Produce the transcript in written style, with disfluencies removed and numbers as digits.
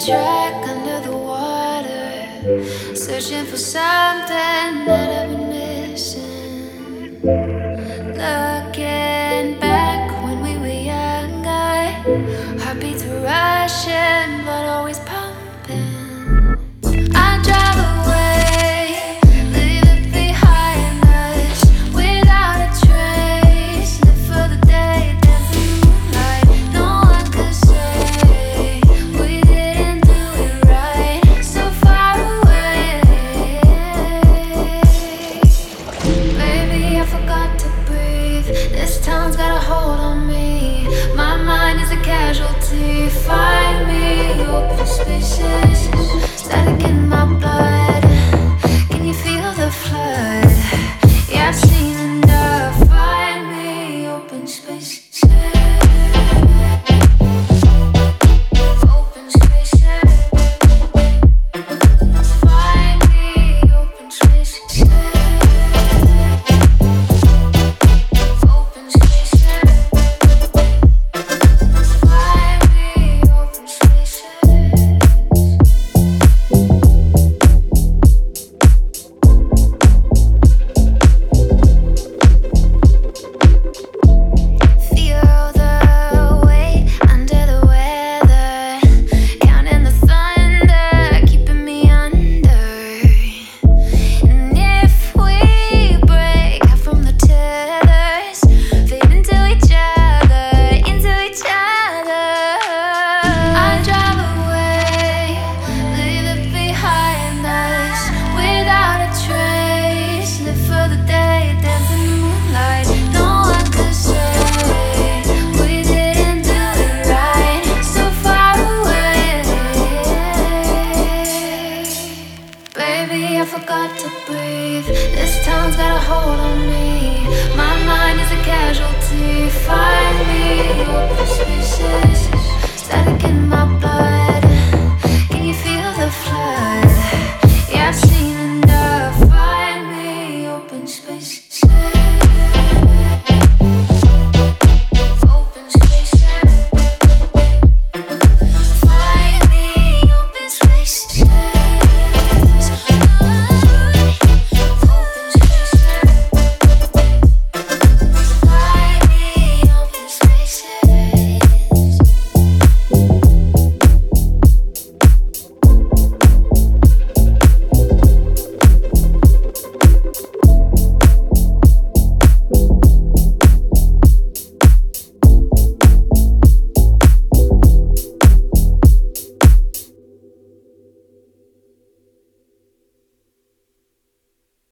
track under the water, searching for something that I've been missing. Looking back when we were younger, heartbeats were rushing, blood always pumping. I drive away, leave it behind us without a trace. Live for the day, dance the moonlight. No one could say we didn't do it right. So far away, baby, I forgot to breathe. This town's got a hold on me. My mind is a casualty. Find me open spaces.